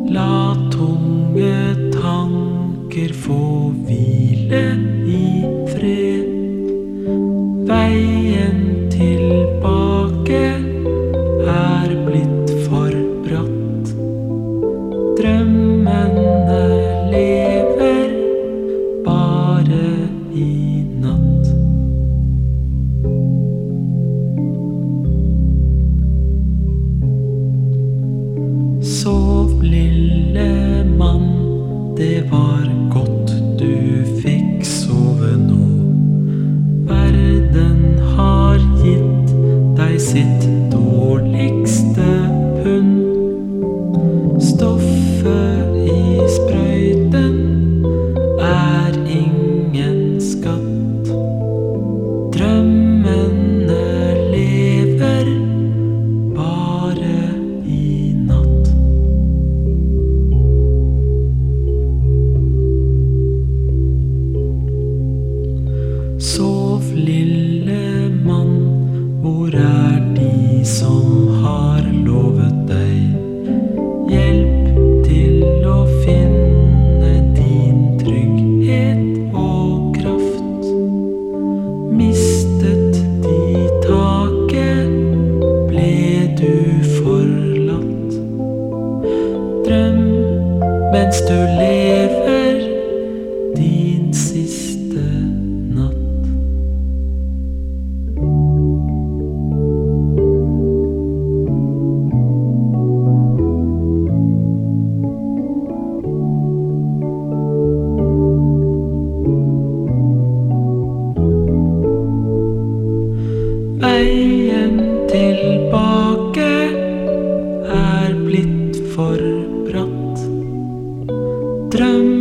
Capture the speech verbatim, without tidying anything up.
La tunge tanker få hvile i fred. Veien tilbake er blitt for bratt. Drømmene lever bare i natt. Sov, lille mann, det var godt du fikk sove nå. Verden har gitt deg sitt dårligste pund. Stoffet i sprøyten er ingen skatt. Drømmene lever bare i natt. Sov, lille mann, hvor er de som har lovet deg hjelp til å finne din trygghet og kraft? Mistet de taket, ble du forlatt. Drøm mens du lever din siste natt. Veien tilbake er blitt for bratt. Drøm